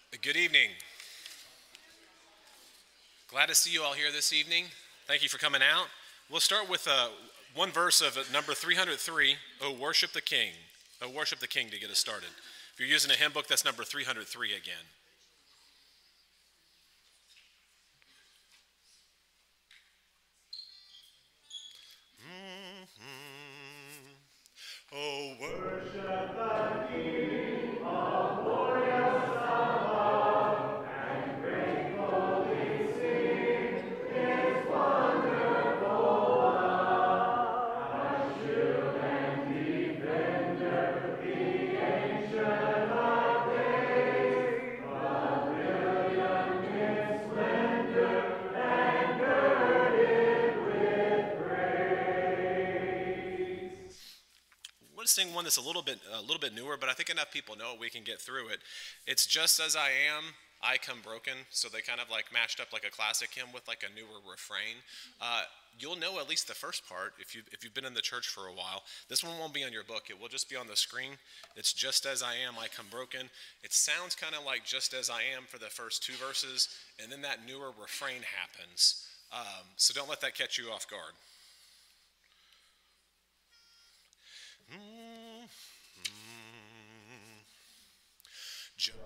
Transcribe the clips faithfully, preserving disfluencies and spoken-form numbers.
Good evening. Glad to see you all here this evening. Thank you for coming out. We'll start with uh, one verse of uh, number three hundred three, Oh, Worship the King. Oh, Worship the King to get us started. If you're using a hymn book, that's number three hundred three again. Mm-hmm. Oh, worship the King of glorious love, and gratefully sing His wonderful love. Our shield and defender, the Ancient of Days, pavilion in splendor and girded with praise. We'll sing one that's a little bit a little bit newer, but I think enough people know it we can get through it. It's Just As I Am, I Come Broken. So they kind of like mashed up like a classic hymn with like a newer refrain. Uh, you'll know at least the first part if you if you've been in the church for a while. This one won't be on your book. It will just be on the screen. It's Just As I Am, I Come Broken. It sounds kind of like Just As I Am for the first two verses, and then that newer refrain happens. Um, so don't let that catch you off guard. Mm-hmm. Just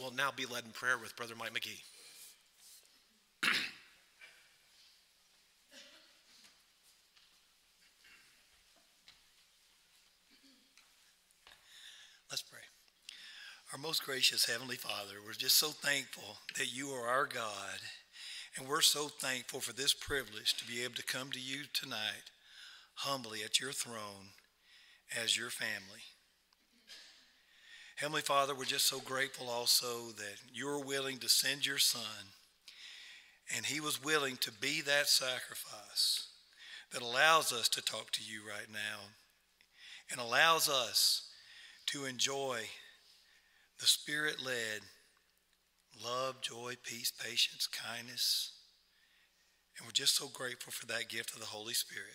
will now be led in prayer with Brother Mike McGee. Let's pray. Our most gracious Heavenly Father, we're just so thankful that you are our God, and we're so thankful for this privilege to be able to come to you tonight humbly at your throne as your family. Heavenly Father, we're just so grateful also that you're willing to send your Son, and he was willing to be that sacrifice that allows us to talk to you right now and allows us to enjoy the Spirit-led love, joy, peace, patience, kindness. And we're just so grateful for that gift of the Holy Spirit.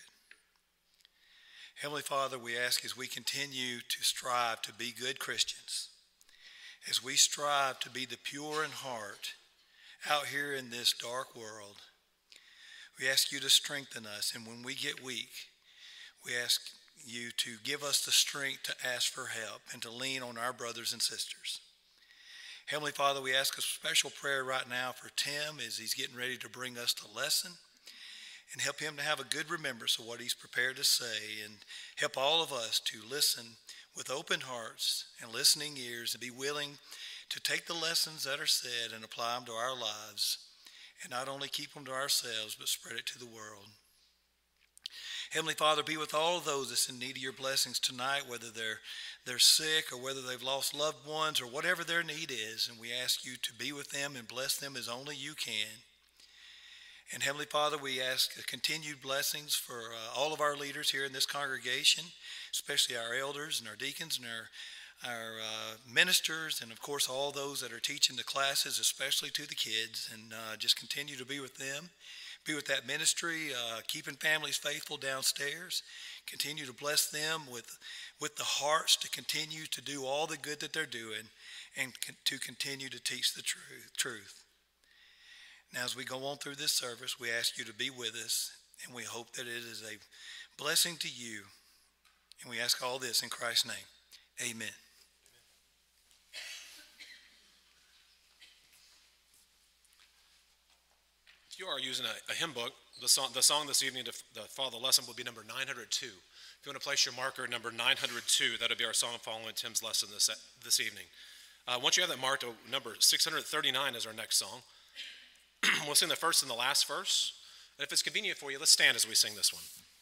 Heavenly Father, we ask as we continue to strive to be good Christians, as we strive to be the pure in heart out here in this dark world, we ask you to strengthen us. And when we get weak, we ask you to give us the strength to ask for help and to lean on our brothers and sisters. Heavenly Father, we ask a special prayer right now for Tim as he's getting ready to bring us the lesson, and help him to have a good remembrance of what he's prepared to say, and help all of us to listen with open hearts and listening ears and be willing to take the lessons that are said and apply them to our lives, and not only keep them to ourselves but spread it to the world. Heavenly Father, be with all of those that's in need of your blessings tonight, whether they're they're sick or whether they've lost loved ones or whatever their need is. And we ask you to be with them and bless them as only you can. And Heavenly Father, we ask continued blessings for uh, all of our leaders here in this congregation, especially our elders and our deacons and our, our uh, ministers, and of course all those that are teaching the classes, especially to the kids. And uh, just continue to be with them. Be with that ministry, uh, keeping families faithful downstairs. Continue to bless them with, with the hearts to continue to do all the good that they're doing, and con- to continue to teach the truth, truth. Now, as we go on through this service, we ask you to be with us, and we hope that it is a blessing to you. And we ask all this in Christ's name. Amen. If you are using a, a hymn book, the song, the song this evening to the follow the lesson will be number nine hundred two. If you want to place your marker at number nine hundred two, that'll be our song following Tim's lesson this, this evening. Uh, once you have that marked, number six hundred thirty-nine is our next song. We'll sing the first and the last verse. And if it's convenient for you, let's stand as we sing this one.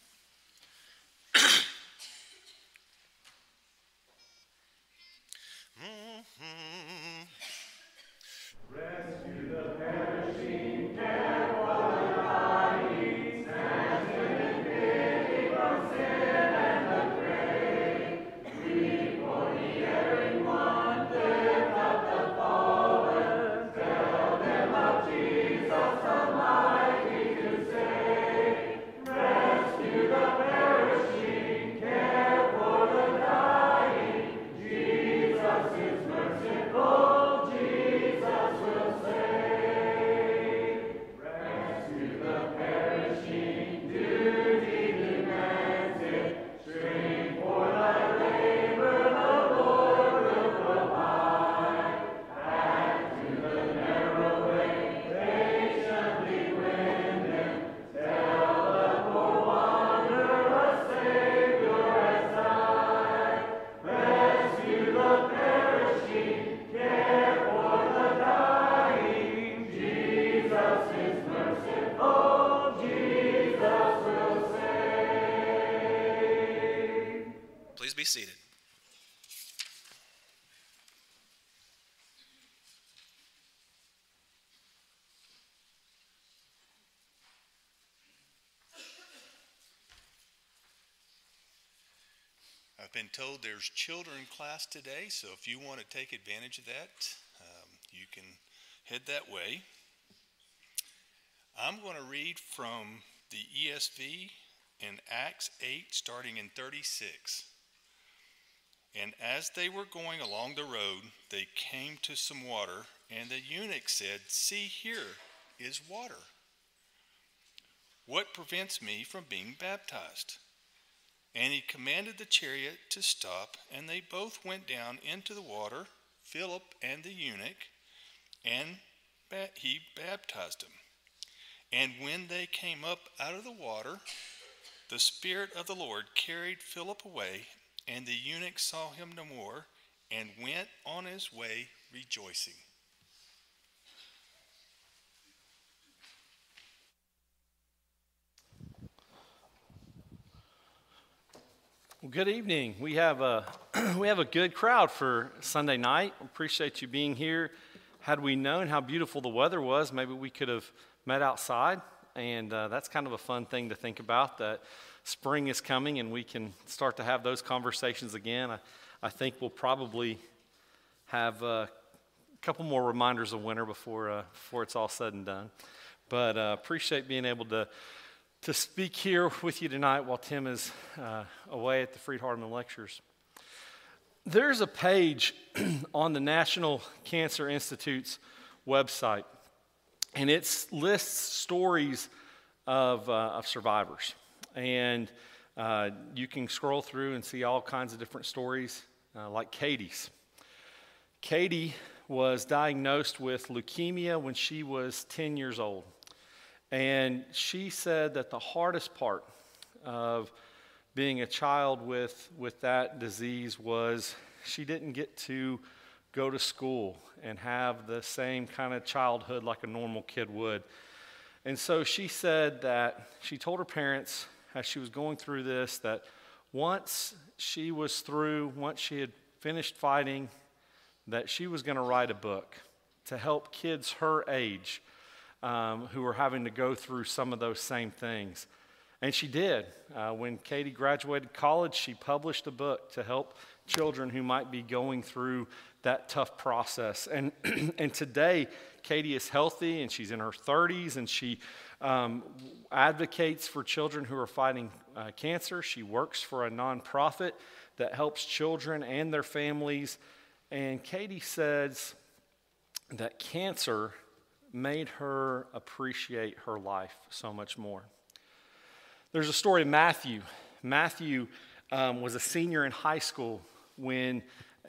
Mm-hmm. Rescue the perishing, care for the dying, stand in pity from sin and the grave. Weep for the erring one, lift up the fallen, tell them of Jesus Almighty to save. Rescue the perishing, care for the dying, Jesus is merciful, Jesus will save. Rescue the perishing, duty demands it. Strain for thy labor, the Lord will provide. Add to the narrow way, patiently win them. Tell the poor wanderer, a Savior has died. Rescue the perishing, care for the dying. Jesus is merciful, Jesus will save. Please be seated. I've been told there's children class today, so if you want to take advantage of that, um, you can head that way. I'm going to read from the E S V in Acts eight, starting in thirty-six. And as they were going along the road, they came to some water, and the eunuch said, "See, here is water. What prevents me from being baptized?" And he commanded the chariot to stop, and they both went down into the water, Philip and the eunuch, and ba- he baptized him. And when they came up out of the water, the Spirit of the Lord carried Philip away, and the eunuch saw him no more, and went on his way rejoicing. Well, good evening. We have a we have a good crowd for Sunday night. Appreciate you being here. Had we known how beautiful the weather was, maybe we could have met outside. And uh, that's kind of a fun thing to think about, that spring is coming and we can start to have those conversations again. I, I think we'll probably have uh, a couple more reminders of winter before uh, before it's all said and done. But uh, appreciate being able to to speak here with you tonight while Tim is uh, away at the Freed-Hardeman Lectures. There's a page on the National Cancer Institute's website, and it lists stories of, uh, of survivors. And uh, you can scroll through and see all kinds of different stories, uh, like Katie's. Katie was diagnosed with leukemia when she was ten years old. And she said that the hardest part of being a child with, with that disease was she didn't get to go to school and have the same kind of childhood like a normal kid would. And so she said that she told her parents as she was going through this that once she was through, once she had finished fighting, that she was going to write a book to help kids her age Um, who were having to go through some of those same things. And she did. Uh, when Katie graduated college, she published a book to help children who might be going through that tough process. And, and today, Katie is healthy, and she's in her thirties, and she um, advocates for children who are fighting uh, cancer. She works for a nonprofit that helps children and their families. And Katie says that cancer made her appreciate her life so much more. There's a story of Matthew. Matthew um, was a senior in high school when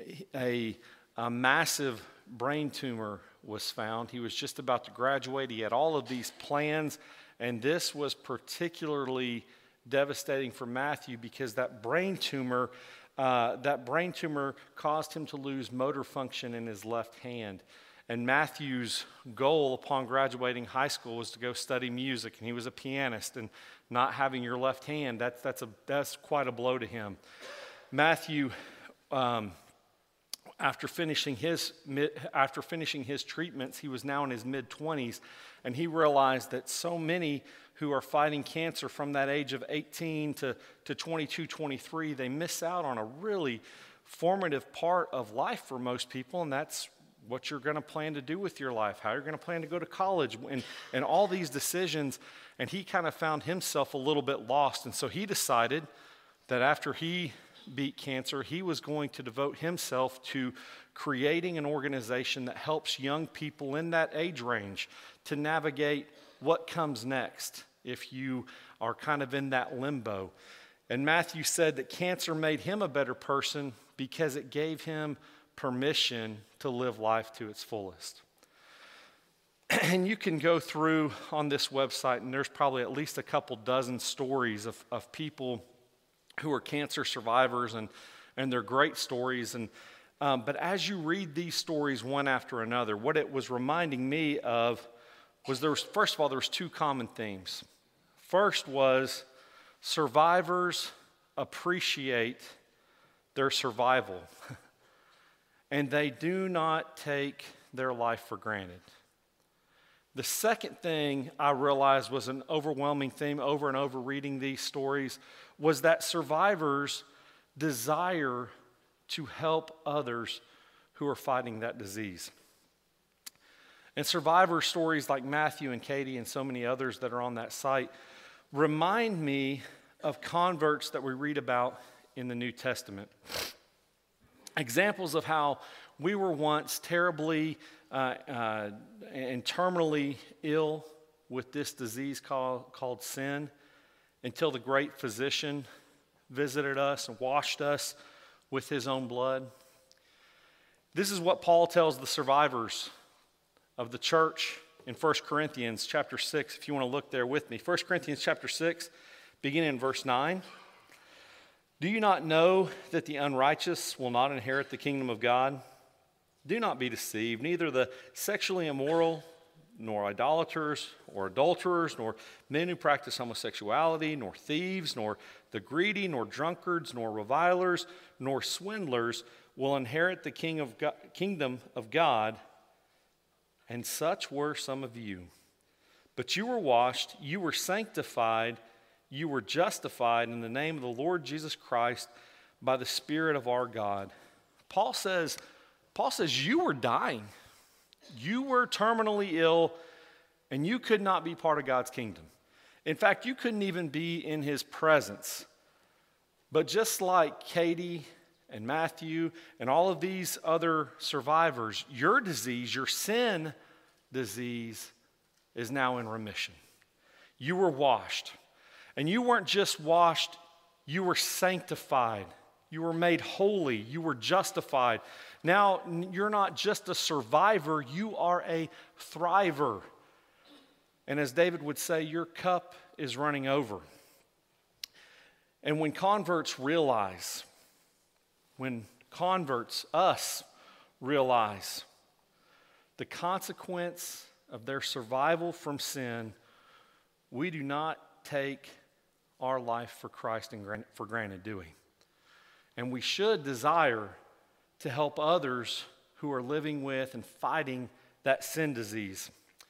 a, a massive brain tumor was found. He was just about to graduate. He had all of these plans, and this was particularly devastating for Matthew because that brain tumor, uh, that brain tumor caused him to lose motor function in his left hand. And Matthew's goal upon graduating high school was to go study music, and he was a pianist, and not having your left hand, that's, that's, a, that's quite a blow to him. Matthew, um, after finishing his, after finishing his treatments, he was now in his mid-twenties, and he realized that so many who are fighting cancer from that age of eighteen to, to twenty-two, twenty-three, they miss out on a really formative part of life for most people, and that's what you're going to plan to do with your life, how you're going to plan to go to college, and, and all these decisions. And he kind of found himself a little bit lost. And so he decided that after he beat cancer, he was going to devote himself to creating an organization that helps young people in that age range to navigate what comes next if you are kind of in that limbo. And Matthew said that cancer made him a better person because it gave him permission to live life to its fullest. And you can go through on this website, and there's probably at least a couple dozen stories of, of people who are cancer survivors, and, and they're great stories. And um, but as you read these stories one after another, what it was reminding me of was there was, first of all, there was two common themes. First was survivors appreciate their survival. And they do not take their life for granted. The second thing I realized was an overwhelming theme over and over reading these stories was that survivors desire to help others who are fighting that disease. And survivor stories like Matthew and Katie and so many others that are on that site remind me of converts that we read about in the New Testament. Examples of how we were once terribly uh, uh, and terminally ill with this disease called, called sin until the great physician visited us and washed us with his own blood. This is what Paul tells the survivors of the church in First Corinthians chapter six, if you want to look there with me. First Corinthians chapter six, beginning in verse nine. Do you not know that the unrighteous will not inherit the kingdom of God? Do not be deceived. Neither the sexually immoral, nor idolaters, or adulterers, nor men who practice homosexuality, nor thieves, nor the greedy, nor drunkards, nor revilers, nor swindlers will inherit the king of God, kingdom of God. And such were some of you. But you were washed, you were sanctified, you were justified in the name of the Lord Jesus Christ by the Spirit of our God. Paul says, Paul says you were dying. You were terminally ill, and you could not be part of God's kingdom. In fact, you couldn't even be in his presence. But just like Katie and Matthew and all of these other survivors, your disease, your sin disease, is now in remission. You were washed. And you weren't just washed, you were sanctified. You were made holy. You were justified. Now, you're not just a survivor, you are a thriver. And as David would say, your cup is running over. And when converts realize, when converts, us, realize the consequence of their survival from sin, we do not take our life for Christ for granted, do we? And we should desire to help others who are living with and fighting that sin disease.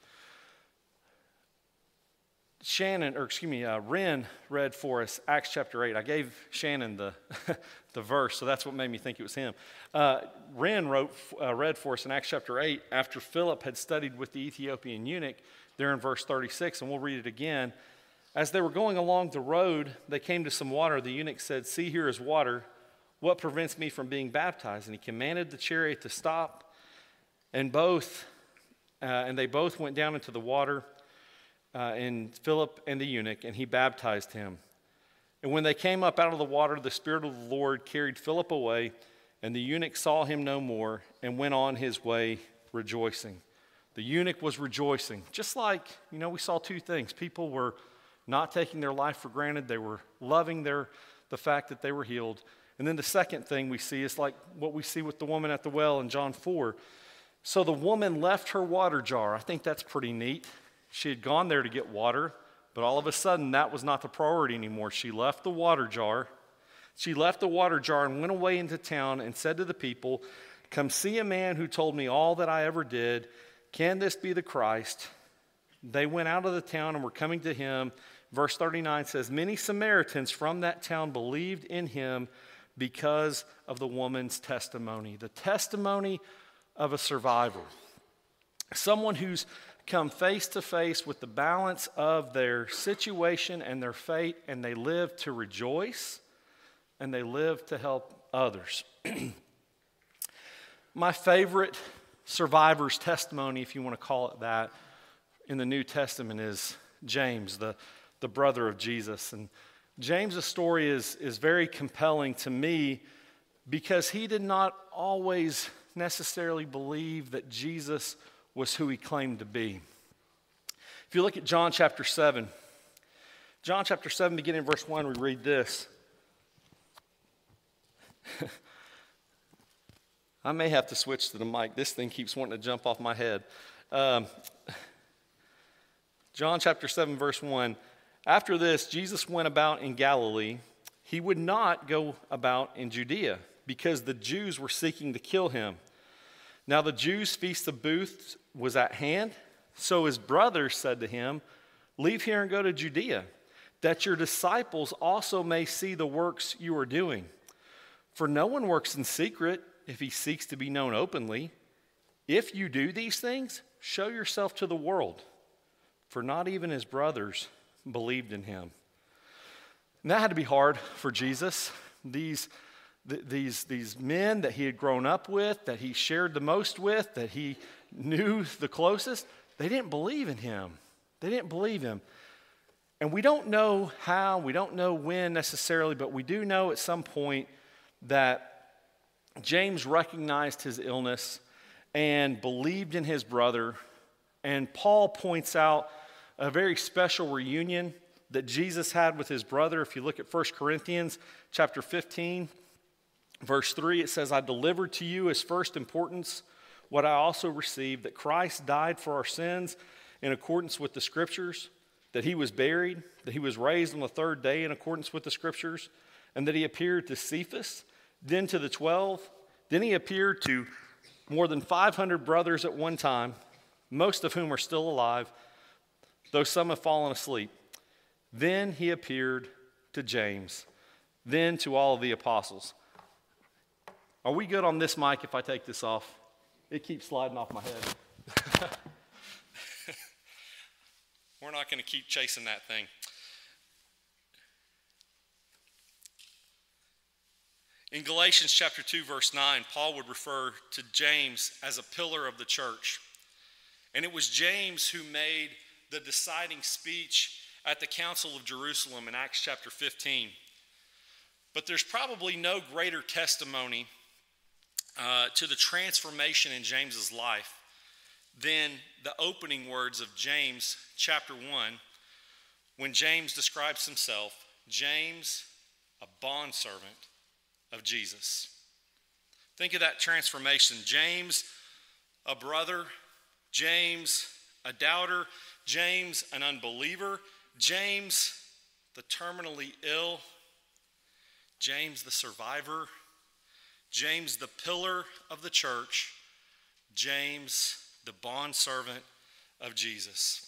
Shannon, or excuse me, uh, Ren read for us Acts chapter eight. I gave Shannon the the verse, so that's what made me think it was him. Uh, Ren wrote, uh, read for us in Acts chapter eight after Philip had studied with the Ethiopian eunuch there in verse thirty-six, and we'll read it again. As they were going along the road, they came to some water. The eunuch said, "See, here is water. What prevents me from being baptized?" And he commanded the chariot to stop, and both, uh, and they both went down into the water, uh, and Philip and the eunuch, and he baptized him. And when they came up out of the water, the Spirit of the Lord carried Philip away, and the eunuch saw him no more, and went on his way rejoicing. The eunuch was rejoicing, just like, you know, we saw two things. People were not taking their life for granted. They were loving their the fact that they were healed. And then the second thing we see is like what we see with the woman at the well in John four. So the woman left her water jar. I think that's pretty neat. She had gone there to get water, but all of a sudden that was not the priority anymore. She left the water jar. She left the water jar and went away into town and said to the people, "Come see a man who told me all that I ever did. Can this be the Christ?" They went out of the town and were coming to him. Verse thirty-nine says, many Samaritans from that town believed in him because of the woman's testimony. The testimony of a survivor. Someone who's come face to face with the balance of their situation and their fate, and they live to rejoice, and they live to help others. My favorite survivor's testimony, if you want to call it that, in the New Testament is James, the, the brother of Jesus. And James's story is, is very compelling to me because he did not always necessarily believe that Jesus was who he claimed to be. If you look at John chapter seven, John chapter seven, beginning in verse one, we read this. I may have to switch to the mic. This thing keeps wanting to jump off my head. Um, John chapter seven, verse one. After this, Jesus went about in Galilee. He would not go about in Judea because the Jews were seeking to kill him. Now the Jews' feast of booths was at hand. So his brothers said to him, "Leave here and go to Judea, that your disciples also may see the works you are doing. For no one works in secret if he seeks to be known openly. If you do these things, show yourself to the world." For not even his brothers believed in him. And that had to be hard for Jesus. These, th- these, these men that he had grown up with, that he shared the most with, that he knew the closest, they didn't believe in him. They didn't believe him. And we don't know how, we don't know when necessarily, but we do know at some point that James recognized his illness and believed in his brother And Paul points out a very special reunion that Jesus had with his brother. If you look at First Corinthians chapter fifteen, verse three, it says, I delivered to you as first importance what I also received, that Christ died for our sins in accordance with the Scriptures, that he was buried, that he was raised on the third day in accordance with the Scriptures, and that he appeared to Cephas, then to the twelve, then he appeared to more than five hundred brothers at one time, most of whom are still alive, though some have fallen asleep. Then he appeared to James, then to all of the apostles. Are we good on this mic if I take this off? It keeps sliding off my head. We're not going to keep chasing that thing. In Galatians chapter two, verse nine, Paul would refer to James as a pillar of the church. And it was James who made the deciding speech at the Council of Jerusalem in Acts chapter fifteen. But there's probably no greater testimony uh, to the transformation in James's life than the opening words of James chapter one, when James describes himself, James, a bondservant of Jesus. Think of that transformation. James, a brother. James, a doubter. James, an unbeliever. James, the terminally ill. James, the survivor. James, the pillar of the church. James, the bondservant of Jesus.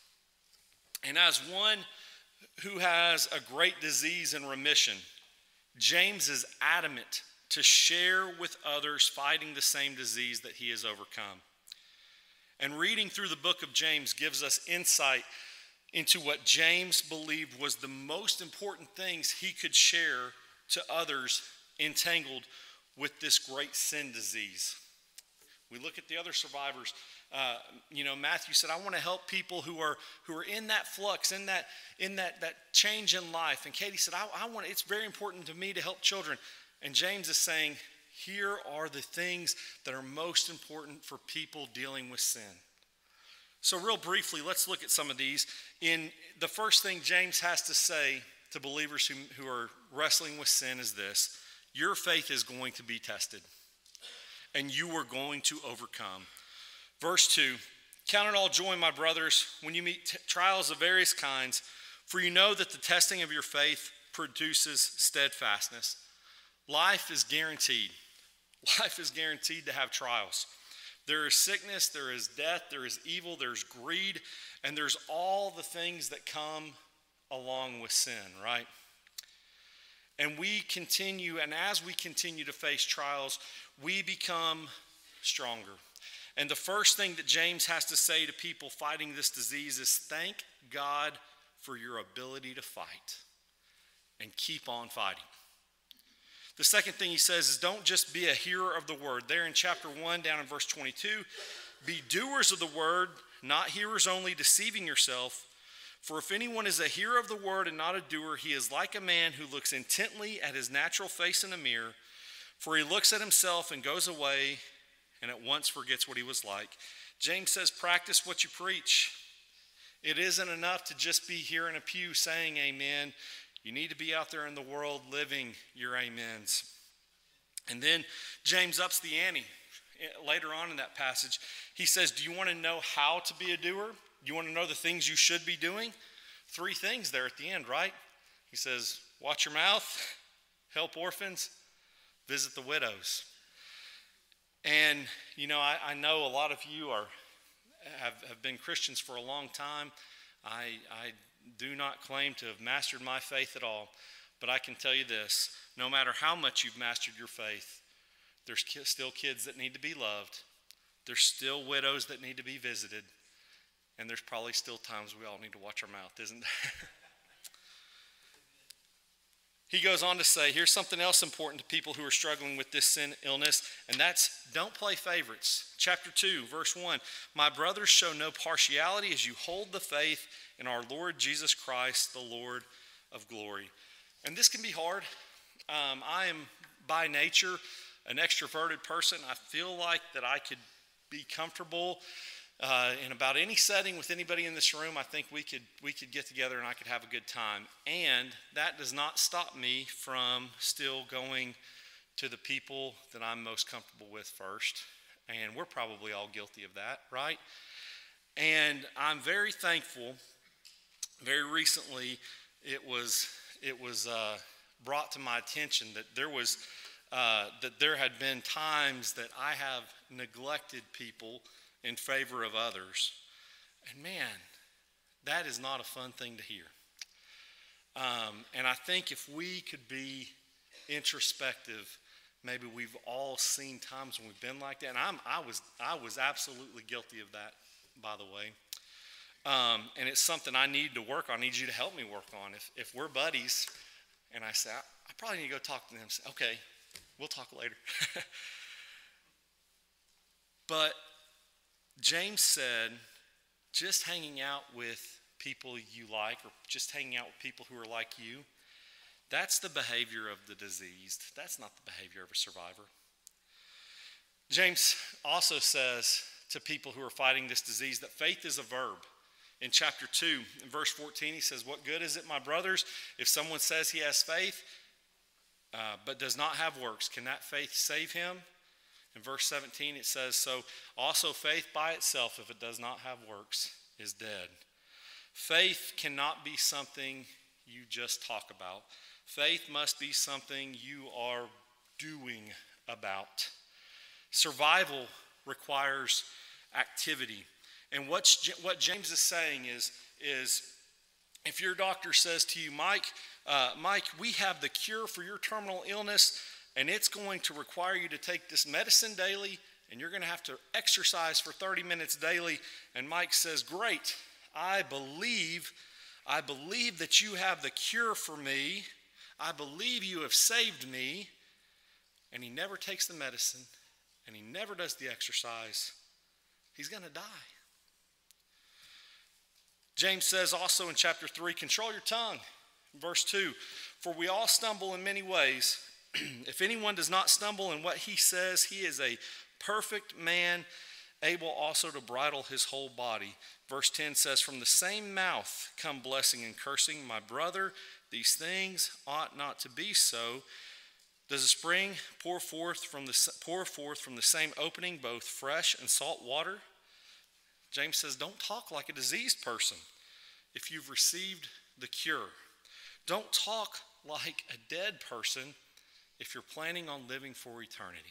And as one who has a great disease in remission, James is adamant to share with others fighting the same disease that he has overcome. And reading through the book of James gives us insight into what James believed was the most important things he could share to others entangled with this great sin disease. We look at the other survivors. Uh, you know, Matthew said, I want to help people who are who are in that flux, in that in that that change in life. And Katie said, I, I want. It's very important to me to help children. And James is saying, here are the things that are most important for people dealing with sin. So real briefly, let's look at some of these. In the first thing James has to say to believers who, who are wrestling with sin is this: your faith is going to be tested, and you are going to overcome. Verse two, count it all joy, my brothers, when you meet t- trials of various kinds, for you know that the testing of your faith produces steadfastness. Life is guaranteed. Life is guaranteed to have trials. There is sickness, there is death, there is evil, there's greed, and there's all the things that come along with sin, right? And we continue, and as we continue to face trials, we become stronger. And the first thing that James has to say to people fighting this disease is thank God for your ability to fight and keep on fighting. The second thing he says is don't just be a hearer of the word. There in chapter one, down in verse twenty-two, be doers of the word, not hearers only, deceiving yourself. For if anyone is a hearer of the word and not a doer, he is like a man who looks intently at his natural face in a mirror. For he looks at himself and goes away and at once forgets what he was like. James says, practice what you preach. It isn't enough to just be here in a pew saying amen. You need to be out there in the world living your amens. And then James ups the ante later on in that passage. He says, do you want to know how to be a doer? You want to know the things you should be doing? Three things there at the end, right? He says, watch your mouth, help orphans, visit the widows. And, you know, I, I know a lot of you are have, have been Christians for a long time. I, I do not claim to have mastered my faith at all. But I can tell you this, no matter how much you've mastered your faith, there's ki- still kids that need to be loved. There's still widows that need to be visited. And there's probably still times we all need to watch our mouth, isn't there? He goes on to say, here's something else important to people who are struggling with this sin illness, and that's don't play favorites. Chapter two, verse one, my brothers, show no partiality as you hold the faith in our Lord Jesus Christ, the Lord of glory. And this can be hard. Um, I am by nature an extroverted person. I feel like that I could be comfortable uh, in about any setting with anybody in this room, I think we could we could get together and I could have a good time. And that does not stop me from still going to the people that I'm most comfortable with first. And we're probably all guilty of that, right? And I'm very thankful. Very recently, it was it was uh, brought to my attention that there was uh, that there had been times that I have neglected people in favor of others. And man, that is not a fun thing to hear. Um, and I think if we could be introspective, maybe we've all seen times when we've been like that. And I'm, I was I was absolutely guilty of that, by the way. Um, and it's something I need to work on. I need you to help me work on. If if we're buddies, and I say, I, I probably need to go talk to them. Say, okay, we'll talk later. But James said, just hanging out with people you like, or just hanging out with people who are like you, that's the behavior of the diseased. That's not the behavior of a survivor. James also says to people who are fighting this disease that faith is a verb. In chapter two, in verse fourteen, he says, what good is it, my brothers, if someone says he has faith, uh, but does not have works? Can that faith save him? In verse seventeen, it says, so also faith by itself, if it does not have works, is dead. Faith cannot be something you just talk about. Faith must be something you are doing about. Survival requires activity. And what's, what James is saying is, is if your doctor says to you, Mike, uh, Mike, we have the cure for your terminal illness, and it's going to require you to take this medicine daily, and you're going to have to exercise for thirty minutes daily. And Mike says, great, I believe, I believe that you have the cure for me. I believe you have saved me. And he never takes the medicine, and he never does the exercise. He's going to die. James says also in chapter three, control your tongue. Verse two, for we all stumble in many ways. If anyone does not stumble in what he says, he is a perfect man, able also to bridle his whole body. Verse ten says, from the same mouth come blessing and cursing. My brother, these things ought not to be so. Does a spring pour forth from the, pour forth from the same opening both fresh and salt water? James says, don't talk like a diseased person if you've received the cure. Don't talk like a dead person if you're planning on living for eternity.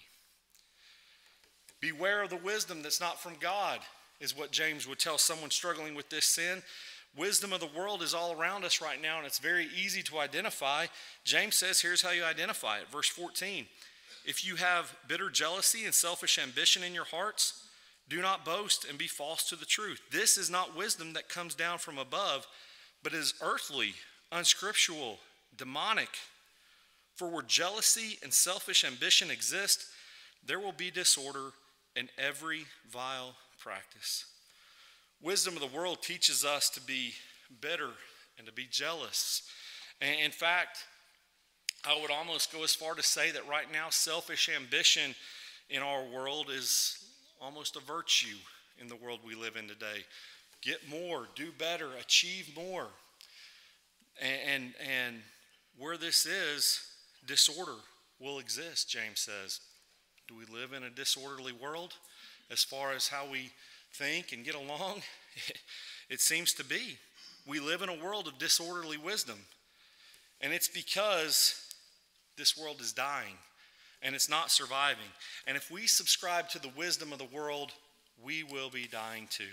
Beware of the wisdom that's not from God, is what James would tell someone struggling with this sin. Wisdom of the world is all around us right now, and it's very easy to identify. James says, here's how you identify it. Verse fourteen, if you have bitter jealousy and selfish ambition in your hearts, do not boast and be false to the truth. This is not wisdom that comes down from above, but is earthly, unscriptural, demonic. For where jealousy and selfish ambition exist, there will be disorder in every vile practice. Wisdom of the world teaches us to be bitter and to be jealous. And in fact, I would almost go as far to say that right now, selfish ambition in our world is almost a virtue in the world we live in today. Get more, do better, achieve more. And, and, and where this is, disorder will exist, James says. Do we live in a disorderly world as far as how we think and get along? It seems to be. We live in a world of disorderly wisdom. And it's because this world is dying and it's not surviving. And if we subscribe to the wisdom of the world, we will be dying too.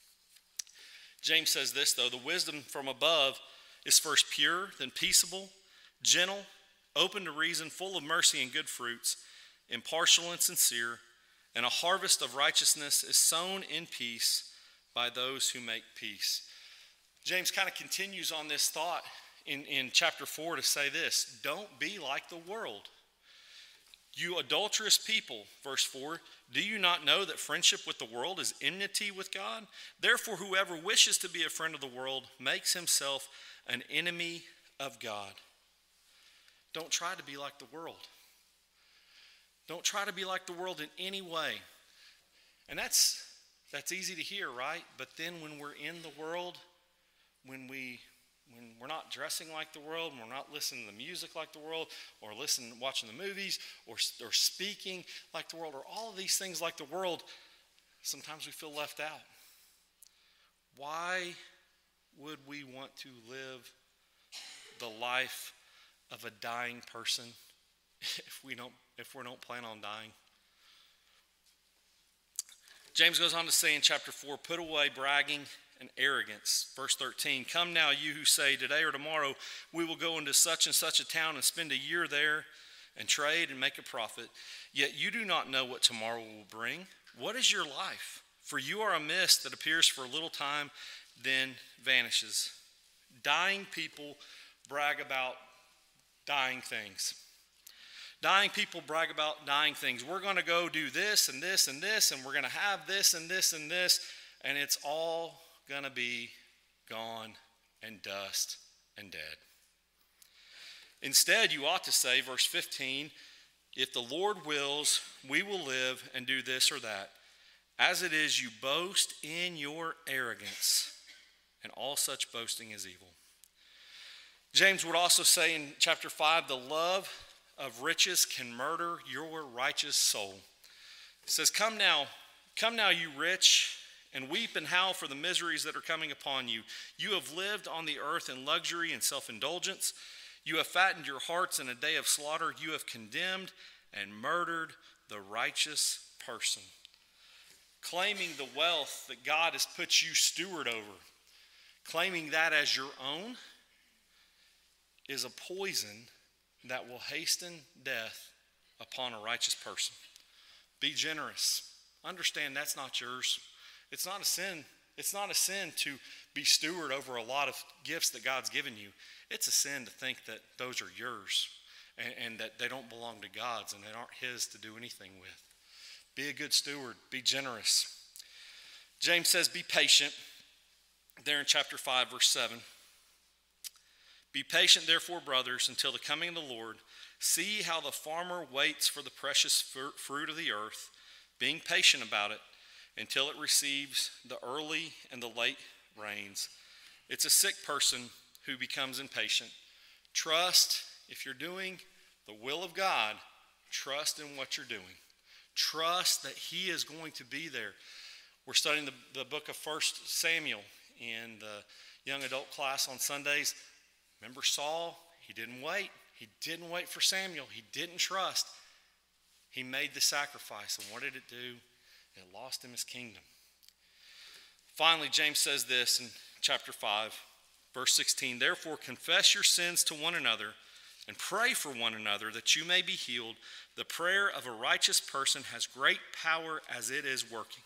James says this, though, the wisdom from above is first pure, then peaceable, gentle, open to reason, full of mercy and good fruits, impartial and sincere, and a harvest of righteousness is sown in peace by those who make peace. James kind of continues on this thought in, in chapter four to say this, don't be like the world. You adulterous people, verse four, do you not know that friendship with the world is enmity with God? Therefore, whoever wishes to be a friend of the world makes himself an enemy of God. Don't try to be like the world. Don't try to be like the world in any way. And that's That's easy to hear, right? But then when we're in the world, when we when we're not dressing like the world, and we're not listening to the music like the world, or listening, watching the movies, or, or speaking like the world, or all of these things like the world, sometimes we feel left out. Why would we want to live the life of a dying person if we don't if we don't plan on dying? James goes on to say in chapter four, put away bragging and arrogance. Verse thirteen, come now, you who say, today or tomorrow we will go into such and such a town and spend a year there and trade and make a profit. Yet you do not know what tomorrow will bring. What is your life? For you are a mist that appears for a little time, then vanishes. Dying people brag about dying things. Dying people brag about dying things. We're going to go do this and this and this, and we're going to have this and this and this, and it's all going to be gone and dust and dead. Instead, you ought to say, verse fifteen, if the Lord wills, we will live and do this or that. As it is, you boast in your arrogance, and all such boasting is evil. James would also say in chapter five, the love of riches can murder your righteous soul. It says, come now, come now, you rich, and weep and howl for the miseries that are coming upon you. You have lived on the earth in luxury and self-indulgence. You have fattened your hearts in a day of slaughter. You have condemned and murdered the righteous person. Claiming the wealth that God has put you steward over, claiming that as your own, is a poison that will hasten death upon a righteous person. Be generous. Understand that's not yours. It's not a sin. It's not a sin to be steward over a lot of gifts that God's given you. It's a sin to think that those are yours and, and that they don't belong to God's and they aren't his to do anything with. Be a good steward. Be generous. James says, be patient. There in chapter five, verse seven. Be patient, therefore, brothers, until the coming of the Lord. See how the farmer waits for the precious fruit of the earth, being patient about it until it receives the early and the late rains. It's a sick person who becomes impatient. Trust, if you're doing the will of God, trust in what you're doing. Trust that he is going to be there. We're studying the, the book of First Samuel in the young adult class on Sundays. Remember Saul? He didn't wait. He didn't wait for Samuel. He didn't trust. He made the sacrifice. And what did it do? It lost him his kingdom. Finally, James says this in chapter five, verse sixteen. Therefore, confess your sins to one another and pray for one another that you may be healed. The prayer of a righteous person has great power as it is working.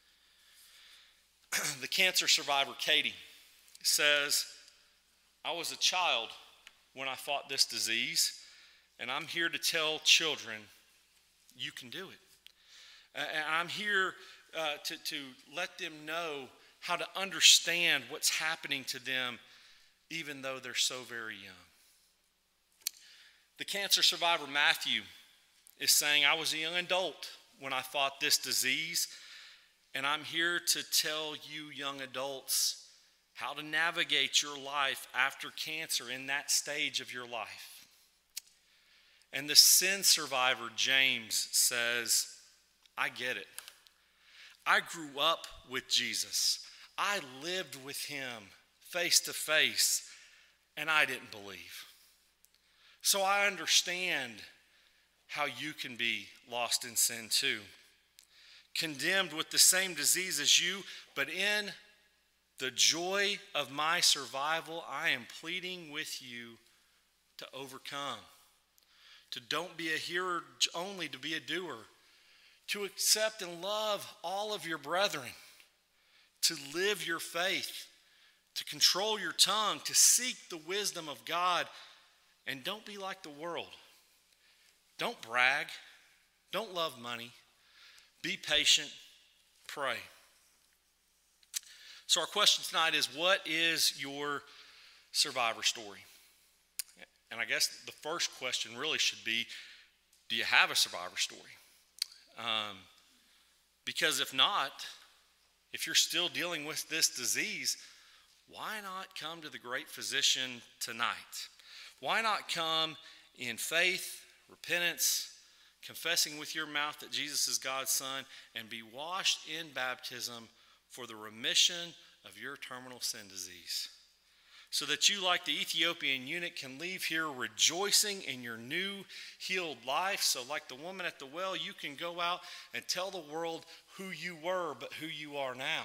The cancer survivor, Katie, says, I was a child when I fought this disease, and I'm here to tell children, you can do it. And I'm here uh, to, to let them know how to understand what's happening to them, even though they're so very young. The cancer survivor, Matthew, is saying, I was a young adult when I fought this disease, and I'm here to tell you young adults how to navigate your life after cancer in that stage of your life. And the sin survivor, James, says, I get it. I grew up with Jesus. I lived with him face to face, and I didn't believe. So I understand how you can be lost in sin too. Condemned with the same disease as you, but in the joy of my survival, I am pleading with you to overcome. To don't be a hearer only, to be a doer. To accept and love all of your brethren. To live your faith. To control your tongue. To seek the wisdom of God. And don't be like the world. Don't brag. Don't love money. Be patient. Pray. So our question tonight is, what is your survivor story? And I guess the first question really should be, do you have a survivor story? Um, because if not, If you're still dealing with this disease, why not come to the great physician tonight? Why not come in faith, repentance, confessing with your mouth that Jesus is God's Son, and be washed in baptism for the remission of your terminal sin disease, so that you, like the Ethiopian eunuch, can leave here rejoicing in your new healed life. So like the woman at the well, you can go out and tell the world who you were, but who you are now.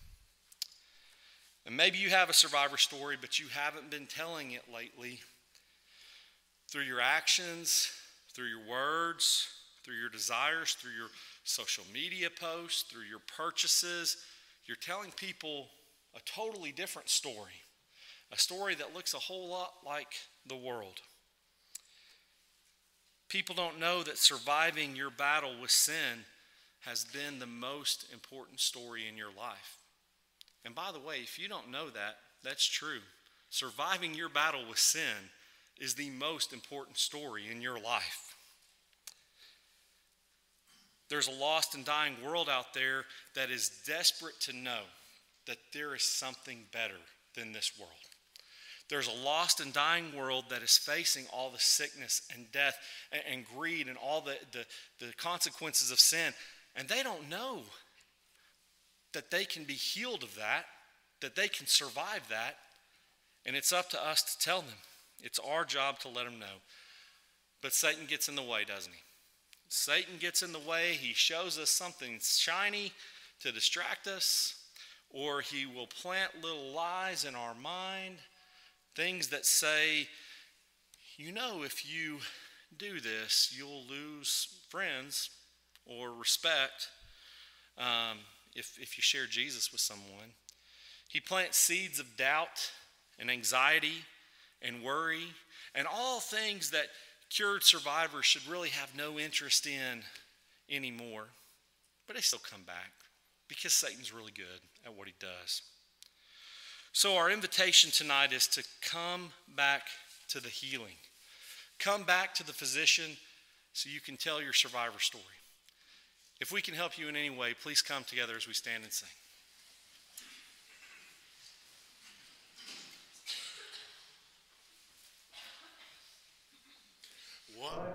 And maybe you have a survivor story, but you haven't been telling it lately. Through your actions, through your words, through your desires, through your social media posts, through your purchases, you're telling people a totally different story, a story that looks a whole lot like the world. People don't know that surviving your battle with sin has been the most important story in your life. And by the way, if you don't know that, that's true. Surviving your battle with sin is the most important story in your life. There's a lost and dying world out there that is desperate to know that there is something better than this world. There's a lost and dying world that is facing all the sickness and death and, and greed and all the, the, the consequences of sin. And they don't know that they can be healed of that, that they can survive that. And it's up to us to tell them. It's our job to let them know. But Satan gets in the way, doesn't he? Satan gets in the way. He shows us something shiny to distract us, or he will plant little lies in our mind, things that say, you know, if you do this, you'll lose friends or respect um, if, if you share Jesus with someone. He plants seeds of doubt and anxiety and worry and all things that cured survivors should really have no interest in anymore. But they still come back because Satan's really good at what he does. So our invitation tonight is to come back to the healing. Come back to the physician so you can tell your survivor story. If we can help you in any way, please come together as we stand and sing. What?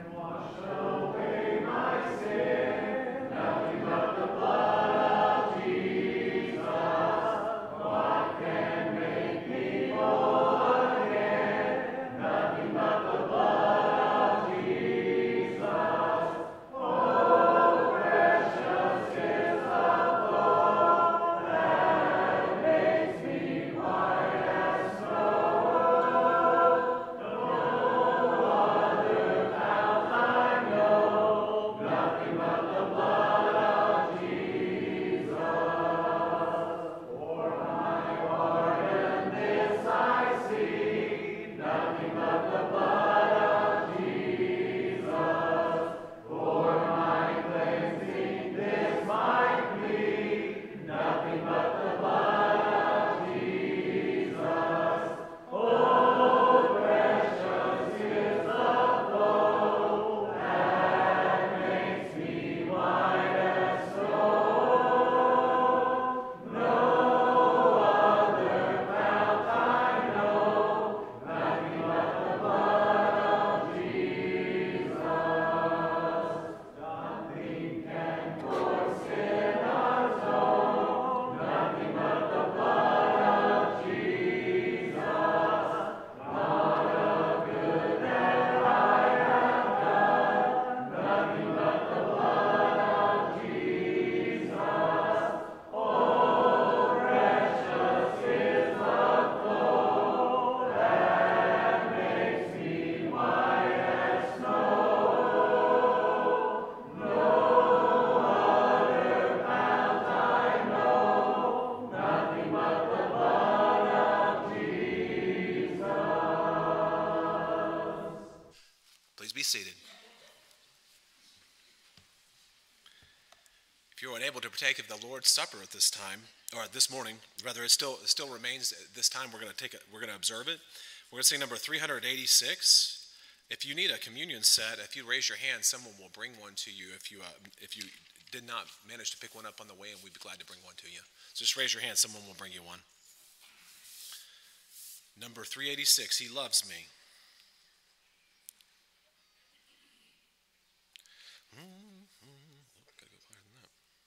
Be seated. If you're unable to partake of the Lord's Supper at this time, or this morning, rather, it still it still remains at this time. We're going to take it. We're going to observe it. We're going to sing number three hundred eighty-six. If you need a communion set, if you raise your hand, someone will bring one to you. If you uh, if you did not manage to pick one up on the way, and we'd be glad to bring one to you. So just raise your hand, someone will bring you one. Number three eighty-six, He Loves Me. Gotta go higher than that.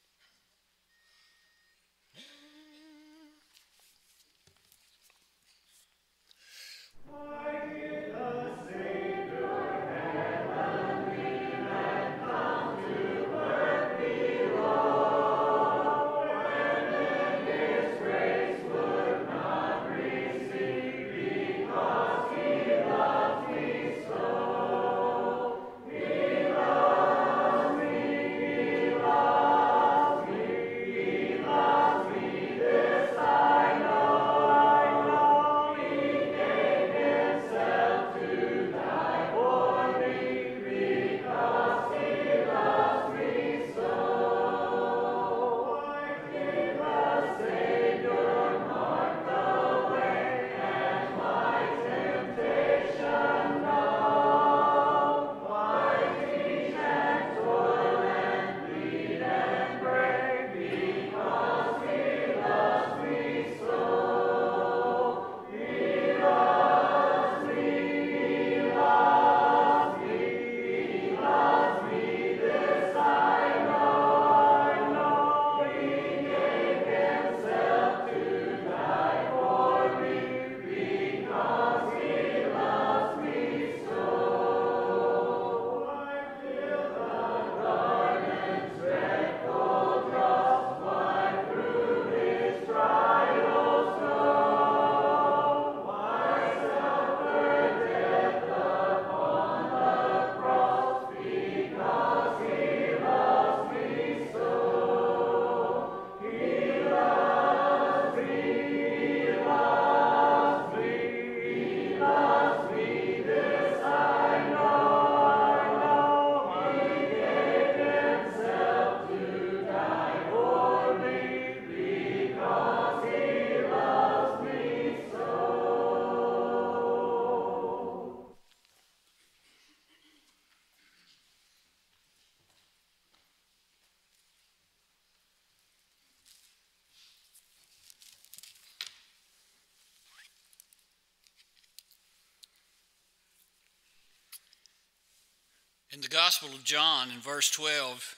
In the Gospel of John, in verse twelve,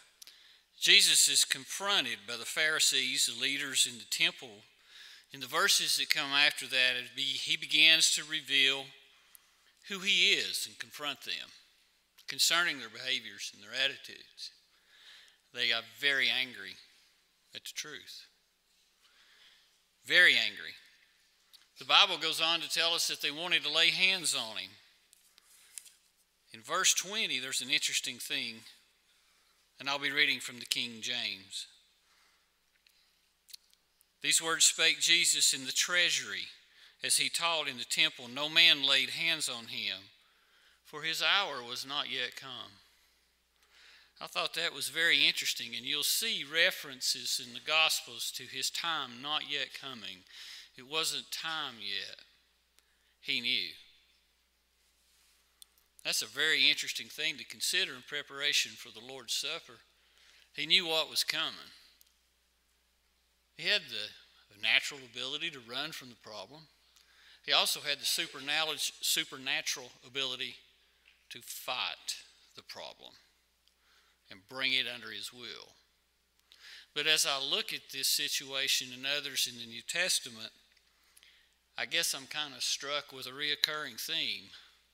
Jesus is confronted by the Pharisees, the leaders in the temple. In the verses that come after that, he begins to reveal who he is and confront them concerning their behaviors and their attitudes. They are very angry at the truth. Very angry. The Bible goes on to tell us that they wanted to lay hands on him. In verse twenty, there's an interesting thing, and I'll be reading from the King James. These words spake Jesus in the treasury, as he taught in the temple. No man laid hands on him, for his hour was not yet come. I thought that was very interesting, and you'll see references in the Gospels to his time not yet coming. It wasn't time yet. He knew. That's a very interesting thing to consider in preparation for the Lord's Supper. He knew what was coming. He had the, the natural ability to run from the problem. He also had the supernatural ability to fight the problem and bring it under his will. But as I look at this situation and others in the New Testament, I guess I'm kind of struck with a reoccurring theme.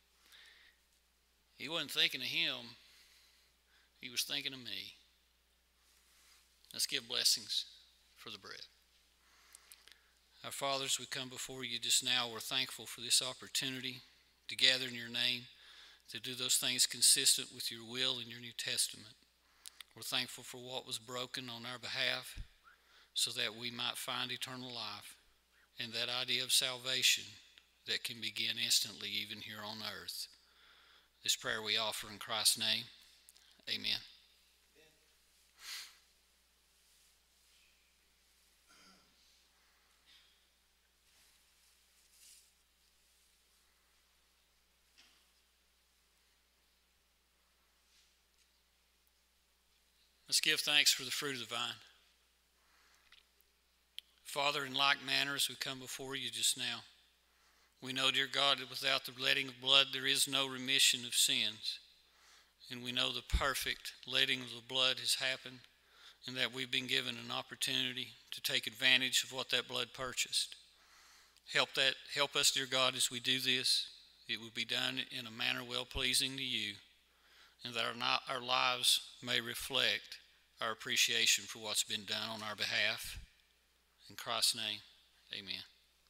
He wasn't thinking of him. He was thinking of me. Let's give blessings for the bread. Our fathers, we come before you just now. We're thankful for this opportunity to gather in your name, to do those things consistent with your will in your New Testament. We're thankful for what was broken on our behalf so that we might find eternal life and that idea of salvation that can begin instantly even here on earth. This prayer we offer in Christ's name. Amen. Let's give thanks for the fruit of the vine. Father, in like manner as we come before you just now, we know, dear God, that without the letting of blood there is no remission of sins. And we know the perfect letting of the blood has happened, and that we've been given an opportunity to take advantage of what that blood purchased. Help that, help us, dear God, as we do this. It will be done in a manner well-pleasing to you, and that our, not, our lives may reflect our appreciation for what's been done on our behalf. In Christ's name, amen.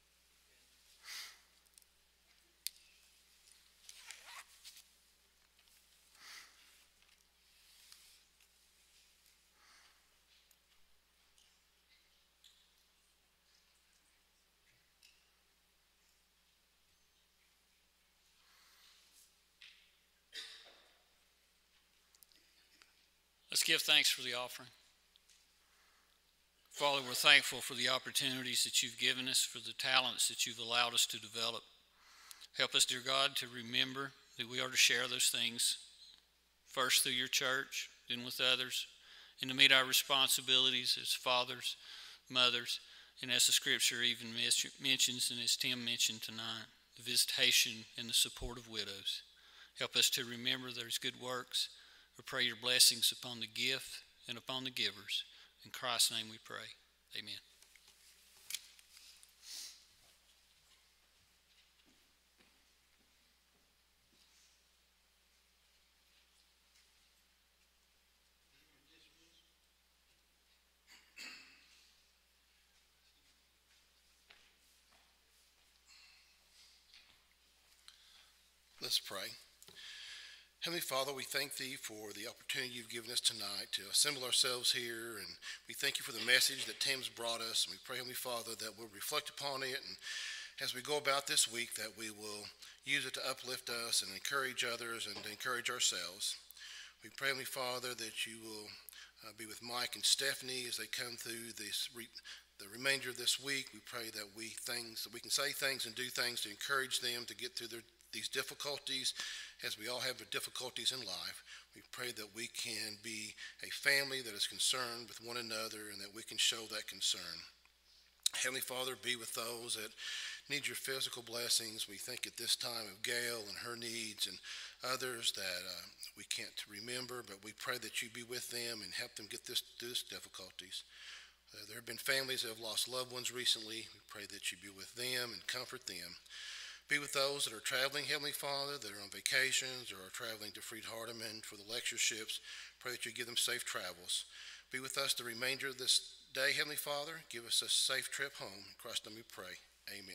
Let's give thanks for the offering. Father, we're thankful for the opportunities that you've given us, for the talents that you've allowed us to develop. Help us, dear God, to remember that we are to share those things, first through your church, then with others, and to meet our responsibilities as fathers, mothers, and as the scripture even mentions, and as Tim mentioned tonight, the visitation and the support of widows. Help us to remember there's good works. We pray your blessings upon the gift and upon the givers. In Christ's name we pray. Amen. Let's pray. Heavenly Father, we thank thee for the opportunity you've given us tonight to assemble ourselves here, and we thank you for the message that Tim's brought us, and we pray, Heavenly Father, that we'll reflect upon it, and as we go about this week, that we will use it to uplift us and encourage others and to encourage ourselves. We pray, Heavenly Father, that you will uh, be with Mike and Stephanie as they come through this re- the remainder of this week. We pray that we things that we can say things and do things to encourage them to get through their these difficulties, as we all have the difficulties in life. We pray that we can be a family that is concerned with one another and that we can show that concern. Heavenly Father, be with those that need your physical blessings. We think at this time of Gail and her needs and others that uh, we can't remember, but we pray that you be with them and help them get this, through these difficulties. Uh, there have been families that have lost loved ones recently. We pray that you be with them and comfort them. Be with those that are traveling, Heavenly Father, that are on vacations or are traveling to Freed Hardeman for the lectureships. Pray that you give them safe travels. Be with us the remainder of this day, Heavenly Father. Give us a safe trip home. In Christ's name we pray. Amen.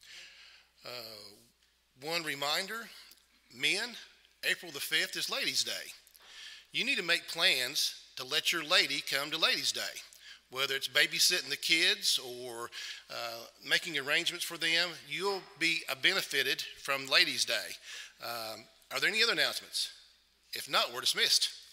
Uh, one reminder, men, April the fifth is Ladies' Day. You need to make plans to let your lady come to Ladies' Day. Whether it's babysitting the kids or uh, making arrangements for them, you'll be uh, benefited from Ladies' Day. Um, are there any other announcements? If not, we're dismissed.